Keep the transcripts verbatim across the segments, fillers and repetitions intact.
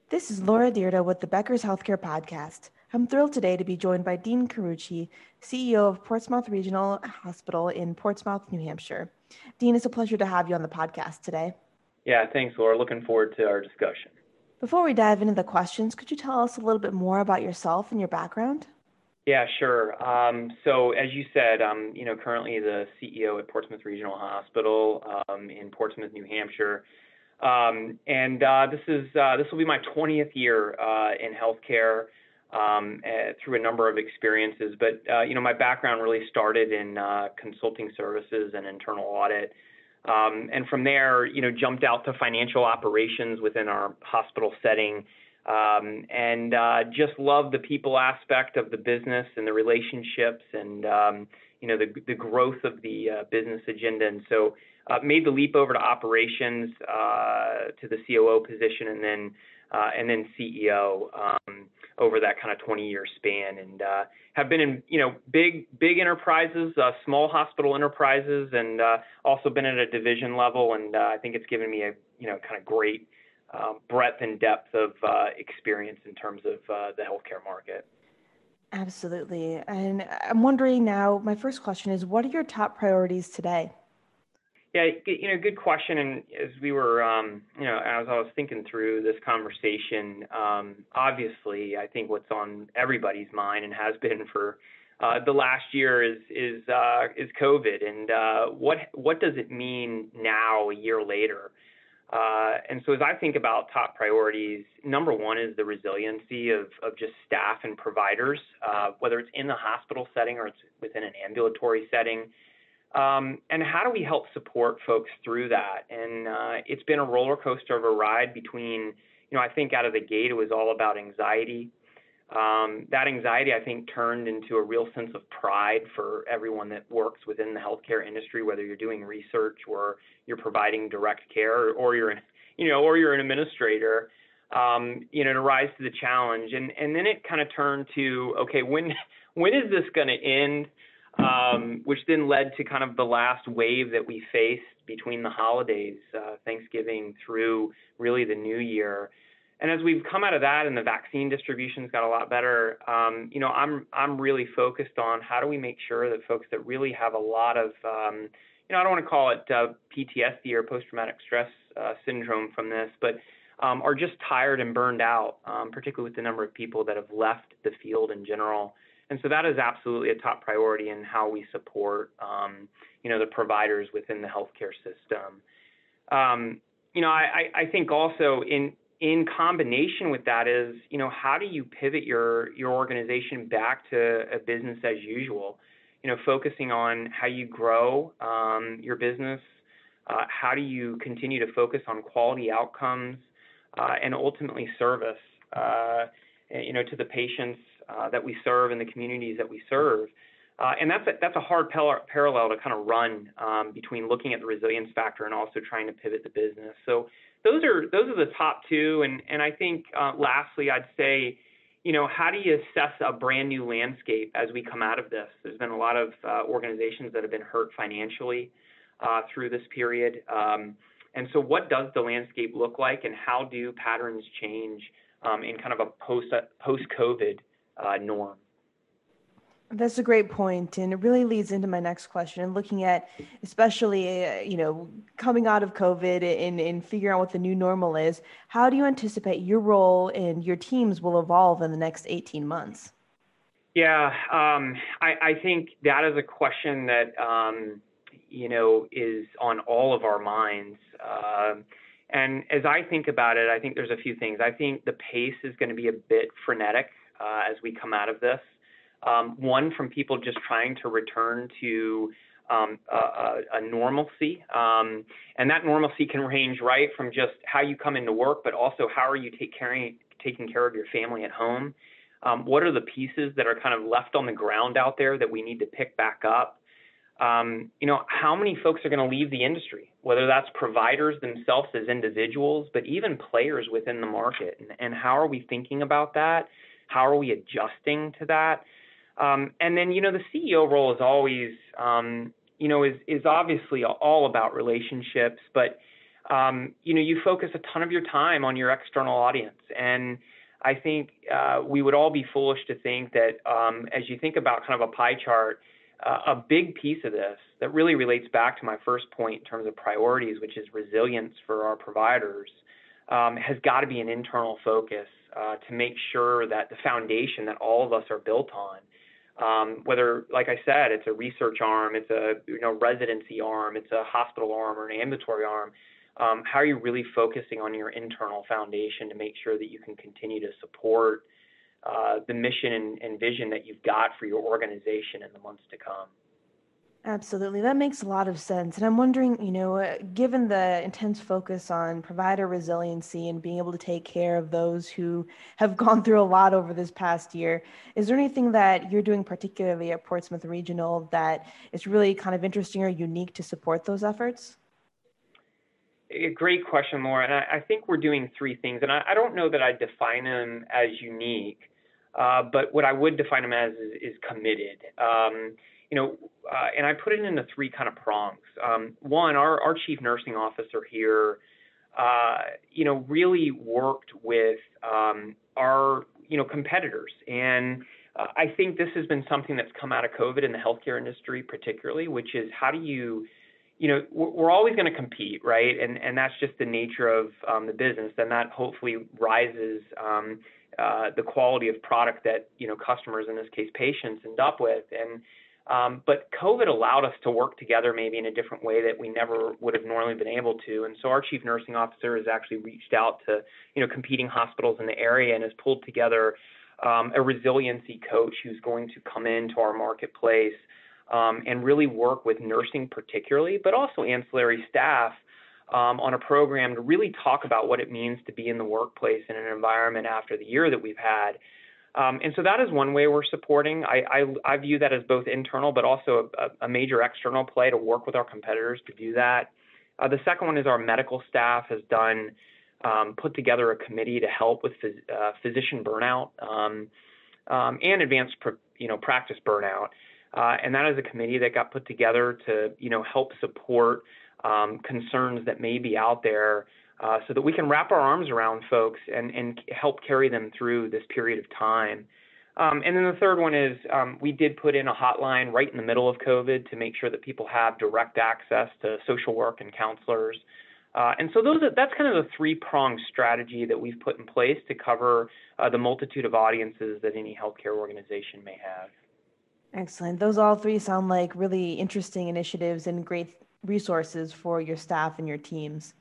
This is Laura Dierda with the Becker's Healthcare Podcast. I'm thrilled today to be joined by Dean Carucci, C E O of Portsmouth Regional Hospital in Portsmouth, New Hampshire. Dean, it's a pleasure to have you on the podcast today. Yeah, thanks, Laura. Looking forward to our discussion. Before we dive into the questions, could you tell us a little bit more about yourself and your background? Yeah, sure. Um, so as you said, I'm you know currently the C E O at Portsmouth Regional Hospital um, in Portsmouth, New Hampshire, um, and uh, this is uh, this will be my twentieth year uh, in healthcare um, uh, through a number of experiences. But uh, you know my background really started in uh, consulting services and internal audit. Um, and from there, you know, jumped out to financial operations within our hospital setting, um, and uh, just love the people aspect of the business and the relationships and, um, you know, the, the growth of the uh, business agenda. And so uh, made the leap over to operations, uh, to the C O O position, and then uh, and then C E O um, over that kind of twenty-year span, and uh, have been in you know big big enterprises, uh, small hospital enterprises, and uh, also been at a division level. And uh, I think it's given me a you know kind of great um, breadth and depth of uh, experience in terms of uh, the healthcare market. Absolutely. And I'm wondering now, my first question is, what are your top priorities today? Yeah, you know, good question. And as we were, um, you know, as I was thinking through this conversation, um, obviously, I think what's on everybody's mind and has been for uh, the last year is is uh, is COVID, and uh, what what does it mean now, a year later? Uh, and so, as I think about top priorities, number one is the resiliency of of just staff and providers, uh, whether it's in the hospital setting or it's within an ambulatory setting. Um, and how do we help support folks through that? And uh, it's been a roller coaster of a ride between, you know, I think out of the gate, it was all about anxiety. Um, that anxiety, I think, turned into a real sense of pride for everyone that works within the healthcare industry, whether you're doing research or you're providing direct care, or, or you're, an, you know, or you're an administrator, um, you know, to rise to the challenge. And and then it kind of turned to, okay, when when is this going to end? Um, which then led to kind of the last wave that we faced between the holidays, uh, Thanksgiving through really the new year. And as we've come out of that and the vaccine distribution's got a lot better, um, you know, I'm I'm really focused on how do we make sure that folks that really have a lot of, um, you know, I don't want to call it uh, P T S D or post-traumatic stress uh, syndrome from this, but um, are just tired and burned out, um, particularly with the number of people that have left the field in general. And so that is absolutely a top priority in how we support, um, you know, the providers within the healthcare system. Um, you know, I, I think also in in combination with that is, you know, how do you pivot your your organization back to a business as usual? You know, focusing on how you grow um, your business, uh, how do you continue to focus on quality outcomes, uh, and ultimately service, uh, you know, to the patients Uh, that we serve and the communities that we serve. Uh, and that's a, that's a hard par- parallel to kind of run um, between looking at the resilience factor and also trying to pivot the business. So those are those are the top two. And, and I think uh, lastly, I'd say, you know, how do you assess a brand new landscape as we come out of this? There's been a lot of uh, organizations that have been hurt financially uh, through this period. Um, and so what does the landscape look like, and how do patterns change um, in kind of a post post-COVID Uh, norm? That's a great point, and it really leads into my next question. And looking at, especially, uh, you know, coming out of COVID and, and figuring out what the new normal is, how do you anticipate your role and your teams will evolve in the next eighteen months? Yeah, um, I, I think that is a question that, um, you know, is on all of our minds. Uh, and as I think about it, I think there's a few things. I think the pace is going to be a bit frenetic uh, as we come out of this. Um, one, from people just trying to return to um, a, a normalcy. Um, and that normalcy can range right from just how you come into work, but also how are you take caring, taking care of your family at home? Um, what are the pieces that are kind of left on the ground out there that we need to pick back up? Um, you know, how many folks are going to leave the industry, whether that's providers themselves as individuals, but even players within the market? And, and how are we thinking about that? How are we adjusting to that? Um, and then, you know, the C E O role is always, um, you know, is, is obviously all about relationships, but um, you know, you focus a ton of your time on your external audience. And I think uh, we would all be foolish to think that um, as you think about kind of a pie chart, uh, a big piece of this that really relates back to my first point in terms of priorities, which is resilience for our providers, um, has got to be an internal focus uh, to make sure that the foundation that all of us are built on, um, whether, like I said, it's a research arm, it's a you know residency arm, it's a hospital arm or an ambulatory arm, um, how are you really focusing on your internal foundation to make sure that you can continue to support uh, the mission and, and vision that you've got for your organization in the months to come? Absolutely. That makes a lot of sense. And I'm wondering, you know, uh, given the intense focus on provider resiliency and being able to take care of those who have gone through a lot over this past year, is there anything that you're doing particularly at Portsmouth Regional that is really kind of interesting or unique to support those efforts? A great question, Laura. And I, I think we're doing three things. And I, I don't know that I define them as unique, uh, but what I would define them as is, is committed. Um, you know, uh, and I put it into three kind of prongs. Um, one, our, our chief nursing officer here, uh, you know, really worked with um, our, you know, competitors. And uh, I think this has been something that's come out of COVID in the healthcare industry particularly, which is how do you you know, we're always going to compete, right? And and that's just the nature of um, the business. And that hopefully rises um, uh, the quality of product that, you know, customers, in this case, patients, end up with. And um, but COVID allowed us to work together maybe in a different way that we never would have normally been able to. And so our chief nursing officer has actually reached out to, you know, competing hospitals in the area and has pulled together um, a resiliency coach who's going to come into our marketplace Um, and really work with nursing particularly, but also ancillary staff um, on a program to really talk about what it means to be in the workplace in an environment after the year that we've had. Um, and so that is one way we're supporting. I, I, I view that as both internal, but also a, a major external play to work with our competitors to do that. Uh, the second one is our medical staff has done, um, put together a committee to help with phys- uh, physician burnout um, um, and advanced pr- you know, practice burnout. Uh, and that is a committee that got put together to, you know, help support um, concerns that may be out there uh, so that we can wrap our arms around folks and, and help carry them through this period of time. Um, and then the third one is um, we did put in a hotline right in the middle of COVID to make sure that people have direct access to social work and counselors. Uh, and so those are, that's kind of the three-pronged strategy that we've put in place to cover uh, the multitude of audiences that any healthcare organization may have. Excellent. Those all three sound like really interesting initiatives and great resources for your staff and your teams.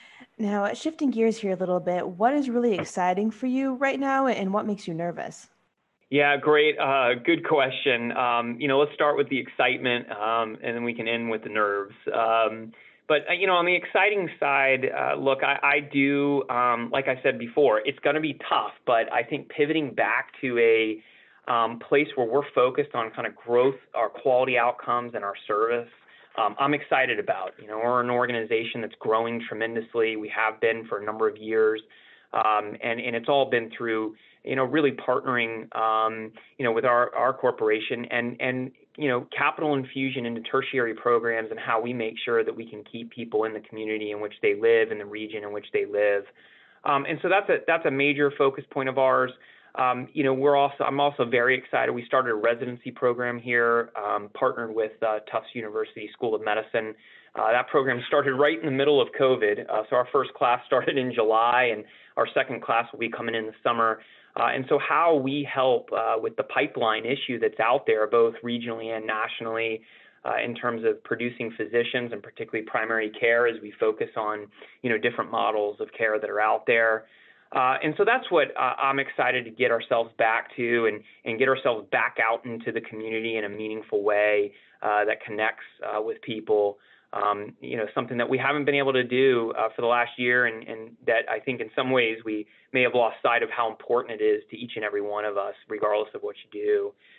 Now, shifting gears here a little bit, what is really exciting for you right now and what makes you nervous? Yeah, great. Uh, good question. Um, you know, let's start with the excitement um, and then we can end with the nerves. Um, but, uh, you know, on the exciting side, uh, look, I, I do, um, like I said before, it's going to be tough, but I think pivoting back to a Um, place where we're focused on kind of growth, our quality outcomes, and our service, um, I'm excited about. You know, we're an organization that's growing tremendously. We have been for a number of years, um, and and it's all been through, you know, really partnering, um, you know, with our our corporation and and you know, capital infusion into tertiary programs and how we make sure that we can keep people in the community in which they live, in the region in which they live, um, and so that's a that's a major focus point of ours. Um, you know, we're also, I'm also very excited. We started a residency program here, um, partnered with uh, Tufts University School of Medicine. Uh, that program started right in the middle of COVID. Uh, so our first class started in July and our second class will be coming in the summer. Uh, and so how we help uh, with the pipeline issue that's out there, both regionally and nationally, uh, in terms of producing physicians and particularly primary care as we focus on, you know, different models of care that are out there. Uh, and so that's what uh, I'm excited to get ourselves back to and, and get ourselves back out into the community in a meaningful way uh, that connects uh, with people. Um, you know, something that we haven't been able to do uh, for the last year and, and that I think in some ways we may have lost sight of how important it is to each and every one of us, regardless of what you do.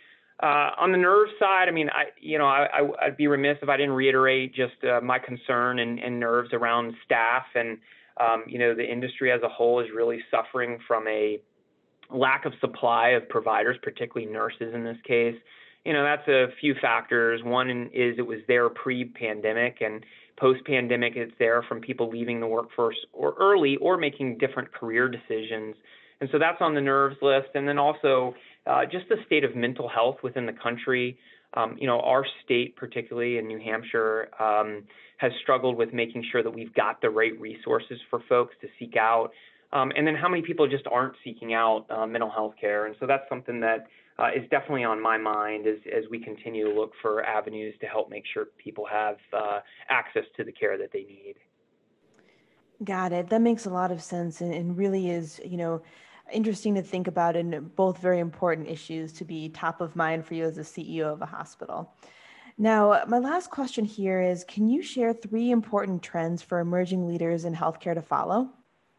Uh, on the nerve side, I mean, I, you know, I, I, I'd be remiss if I didn't reiterate just uh, my concern and, and nerves around staff and Um, you know, the industry as a whole is really suffering from a lack of supply of providers, particularly nurses in this case. You know, that's a few factors. One is it was there pre-pandemic, and Post-pandemic, it's there from people leaving the workforce or early or making different career decisions. And so that's on the nerves list. And then also uh, just the state of mental health within the country. Um, you know, our state, particularly in New Hampshire, um, has struggled with making sure that we've got the right resources for folks to seek out. Um, and then how many people just aren't seeking out uh, mental health care. And so that's something that uh, is definitely on my mind as, as we continue to look for avenues to help make sure people have uh, access to the care that they need. Got it. That makes a lot of sense, and, and really is, you know, interesting to think about, and both very important issues to be top of mind for you as a C E O of a hospital. Now, my last question here is, can you share three important trends for emerging leaders in healthcare to follow?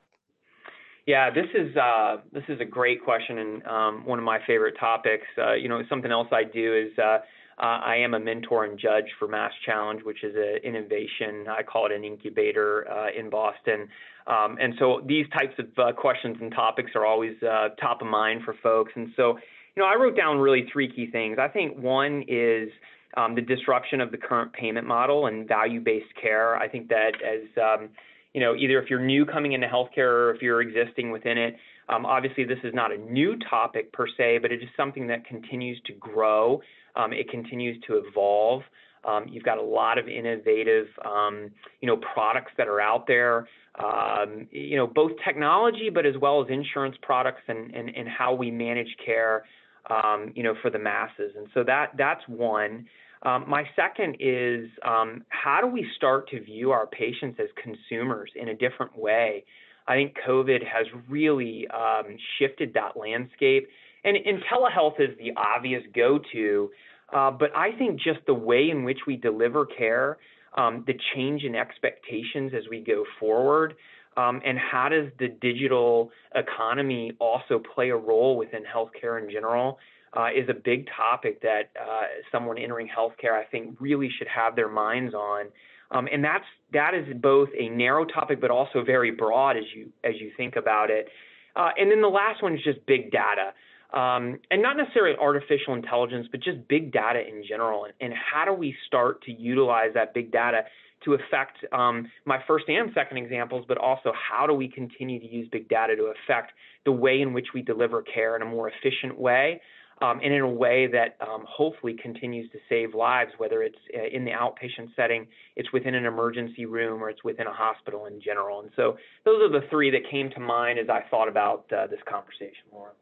Yeah, this is uh, this is a great question, and um, one of my favorite topics. Uh, you know, something else I do is uh, uh, I am a mentor and judge for Mass Challenge, which is an innovation. I call it an incubator uh, in Boston. Um, and so these types of uh, questions and topics are always uh, top of mind for folks. And so, you know, I wrote down really three key things. I think one is um, the disruption of the current payment model and value-based care. I think that as um, you know, either if you're new coming into healthcare or if you're existing within it, um, obviously this is not a new topic per se, but it is something that continues to grow. Um, it continues to evolve. Um, you've got a lot of innovative, um, you know, products that are out there, um, you know, both technology, but as well as insurance products and, and, and how we manage care, um, you know, for the masses. And so that that's one. Um, my second is um, how do we start to view our patients as consumers in a different way? I think COVID has really um, shifted that landscape. And, and telehealth is the obvious go-to, uh, but I think just the way in which we deliver care, um, the change in expectations as we go forward, um, and how does the digital economy also play a role within healthcare in general? Uh, is a big topic that uh, someone entering healthcare, I think, really should have their minds on, um, and that's that is both a narrow topic but also very broad as you as you think about it. Uh, and then the last one is just big data, um, and not necessarily artificial intelligence, but just big data in general, and, and how do we start to utilize that big data to affect um, my first and second examples, but also how do we continue to use big data to affect the way in which we deliver care in a more efficient way. Um, and in a way that um, hopefully continues to save lives, whether it's uh, in the outpatient setting, it's within an emergency room, or it's within a hospital in general. And so those are the three that came to mind as I thought about uh, this conversation, Laura.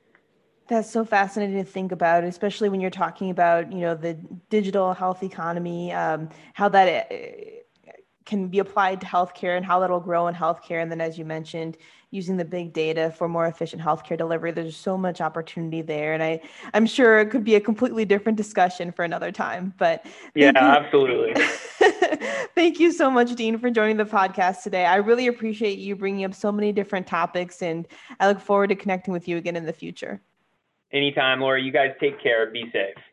That's so fascinating to think about, especially when you're talking about, you know, the digital health economy, um, how that uh, can be applied to healthcare and how that'll grow in healthcare. And then, as you mentioned, using the big data for more efficient healthcare delivery. There's so much opportunity there. And I, I'm sure it could be a completely different discussion for another time. But yeah, you. absolutely. Thank you so much, Dean, for joining the podcast today. I really appreciate you bringing up so many different topics, and I look forward to connecting with you again in the future. Anytime, Laura. You guys take care. Be safe.